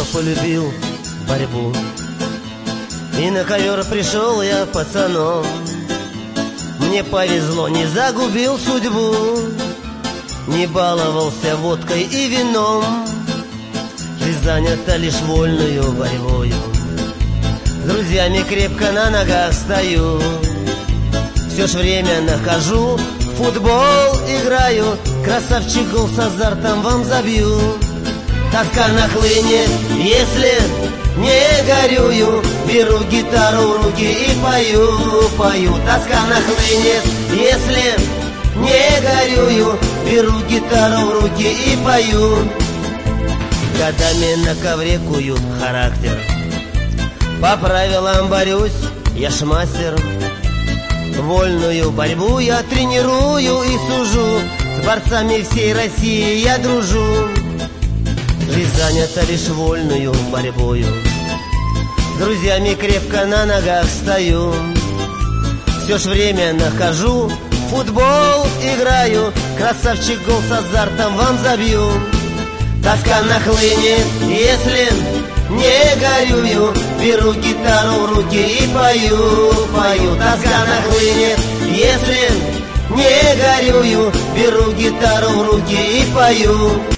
полюбил борьбу. И на ковер пришел я пацаном. Мне повезло, не загубил судьбу, не баловался водкой и вином. Жизнь занята лишь вольную борьбою. С друзьями крепко на ногах стою. Все ж время нахожу, в футбол играю. Красавчик гол с азартом вам забью. Тоска нахлынет, если не горюю. Беру гитару в руки и пою. Тоска нахлынет, если не горюю. Беру гитару в руки и пою. Годами на ковре куют характер. По правилам борюсь, я ж мастер. Вольную борьбу я тренирую и сужу. С борцами всей России я дружу. Жизнь занята лишь вольную борьбою. С друзьями крепко на ногах стою. Все ж время нахожу, в футбол играю. Красавчик гол с азартом вам забью. Тоска нахлынет, если не горюю. Беру гитару в руки и пою. Тоска нахлынет, если не горюю. Беру гитару в руки и пою.